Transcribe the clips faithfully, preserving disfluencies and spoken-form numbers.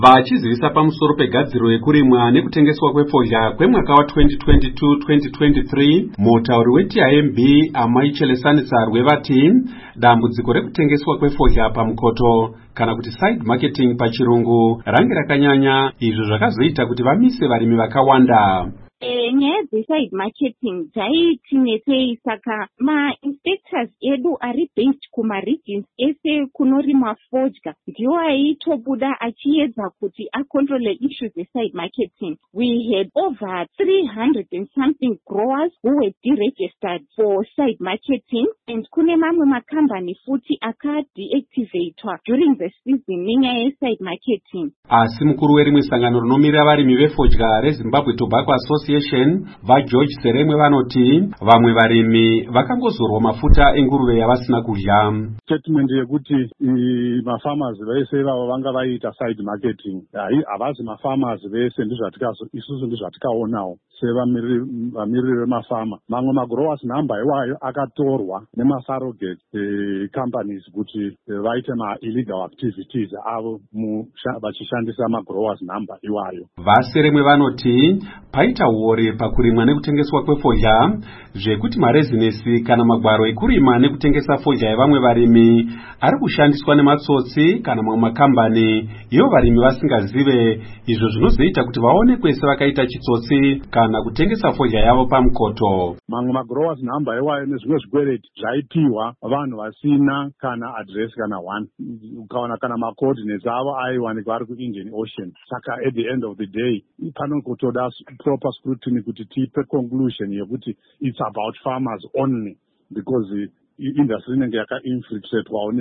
Vachizivisa pamusoro pegadziro yekurimwa nekutengeswa kwefodya kwemwaka wa-twenty twenty-two twenty twenty-three, mutauri we-T I M B Amai Chelesanisarwe vati dambudziko rekutengeswa kwefodya pamukoto kana kuti side marketing pachirungu range rakanyanya, izvo zvakazoita kuti vamise varimi vakawanda. Nyaya dzeside marketing dzaitinetsei, saka ma-inspectors edu ari based kuma-regions ese kunorimwa fodya ndiwo aitobuda achiedza kuti acontrole issues dzeside marketing. We had over three hundred and something growers who were deregistered for side marketing, and kune mamwe makambani futi aka-deactivatwa during the season nenyaya yeside marketing. Asi mukuru werimwe sangano rinomirira varimi vefodya reZimbabwe Tobacco Association vaGeorge Seremwe vanoti vamwe varimi vakangozorwa mafuta enguruve yavasina kudya. Statement yekuti mafarmers vese vavo vanga vaita side marketing havazi mafarmers vese isusu ndizvatikaonawo sevamiriri vemafama. Mamwe magrowers number iwayo akatorwa nemasurrogate companies kuti vaite ma-illegal activities avo vachishandisa magrowers number iwayo. VaSeremwe vanoti paita uore pakurimwa nekutengeswa kwefodya zvekuti marezinesi kana magwaro ekurima nekutengesa fodya yevamwe varimi ari kushandiswa nematsotsi kana mamwe makambani ivo varimi vasingazive, izvo zvinozoita kuti vaonekwe sevakaita chitsotsi kana kutengesa fodya yavo pamukoto. Mamwe magrowers number iwayo nezvimwe zvikwereti zvaipiwa vanhu vasina kana address kana one, ukaona kana macoordinates avo aiwanikwa ari kuIndian Ocean. Saka at the end of the day panokutoda proper scrutiny kuti tipe conclusion yekuti it's about farmers only, because industry inenge yaka-infiltratwa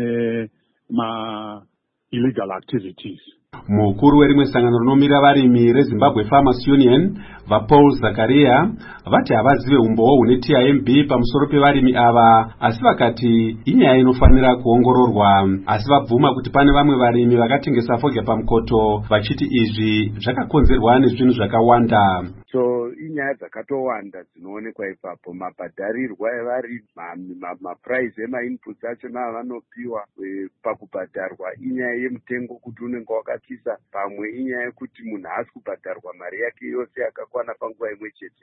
nema illegal activities. Mukuru werimwe sangano rinomirira varimi reZimbabwe Farmers Union vaPaul Zakaria vati havazive umbowo hune T I M B pamusoro pevarimi ava, asi vakati inyaya inofanira kuongororwa. Asi vabvuma kuti pane vamwe varimi vakatengesa fodya pamukoto vachiti izvi zvakakonzerwa nezvinhu zvakawanda. So inyaya dzakatowanda dzinoonekwa ipapo, mabhadharirwa evarimi, maprice ema-inputs achona avanopiwa pakubhadharwa, inyaya yemutengo kuti unenge wakatisa, pamwe inyaya yekuti munhu haasi kubhadharwa mari yake yose yakakwana panguva imwe chete.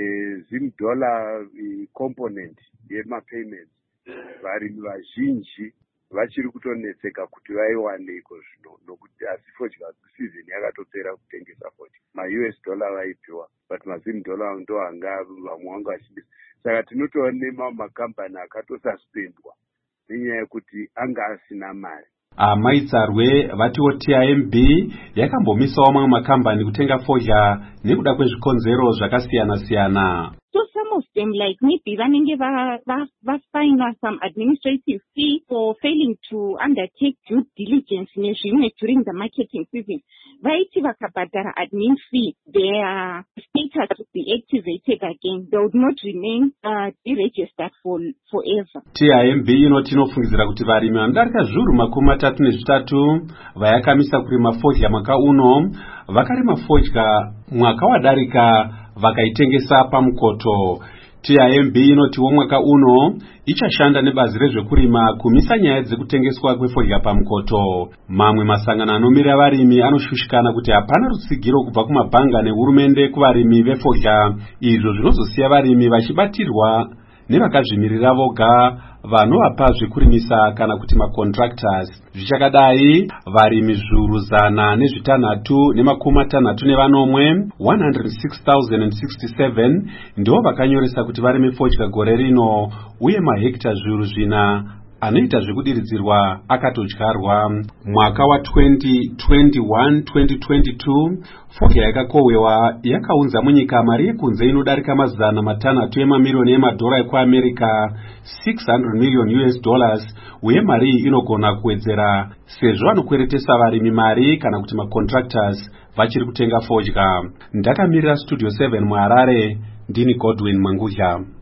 Zimudhola component yemapayments, varimi vazhinji vachiri kutonetseka kuti vaiwaneiko zvino, nokuti asi fodya season yakatopera kutengesa fodya. Ma-U S dollar vaipiwa, but mazimudhola ndo anga vamwe vanga vachidisa. Saka tinotoona makambani akatosuspendwa nenyaya yekuti anga asina mari. Amaitsarwe vatiwo T I M B yakambomisawo mamwe makambani kutenga fodya nekuda kwezvikonzero zvakasiyana-siyana. So some of them, like maybe vanenge vafinwa some administrative fee for failing to undertake due diligence nezvimwe during the marketing season. Vaiti vakabhadhara admin fee, their status would be activated again. They would not remain uh, deregistered for forever. T I M B inoti inofungidzira kuti varimi vanodarika zviuru makumi matatu nezvitatu vayakamisa kurima fodya mwaka uno vakarima fodya mwaka wadarika vakaitengesa pamukoto. T I M B inotiwo mwaka uno ichashanda nebazi rezvekurima kumisa nyaya dzekutengeswa kwefodya pamukoto. Mamwe masangano anomirira varimi anoshushikana kuti hapana rutsigiro kubva kumabhanga nehurumende kuvarimi vefodya, izvo zvinozosiya varimi vachibatirwa nevakazvimirira voga vanovapa zvekurimisa kana kuti macontractors. Zvichakadai varimi zviuru zana nezvitanhatu nemakumi matanhatu nevanomwe one hundred six thousand sixty-seven ndivo vakanyoresa kuti varime fodya gore rino, uye mahekta zviuru zvina anoita zvekudiridzirwa akatodyarwa. Mwaka wa-twenty twenty-one twenty twenty-two fodya yakakohwewa yakaunza munyika mari yekunze inodarika mazana matanhatu emamiliyoni emadhora ekuAmerica, six hundred million U S dollars, uye mari iyi inogona kuwedzera sezvo vanokweretesa varimi mari kana kuti macontractors vachiri kutenga fodya. Ndakamirira Studio seven muHarare, ndini Godwin Mangudya.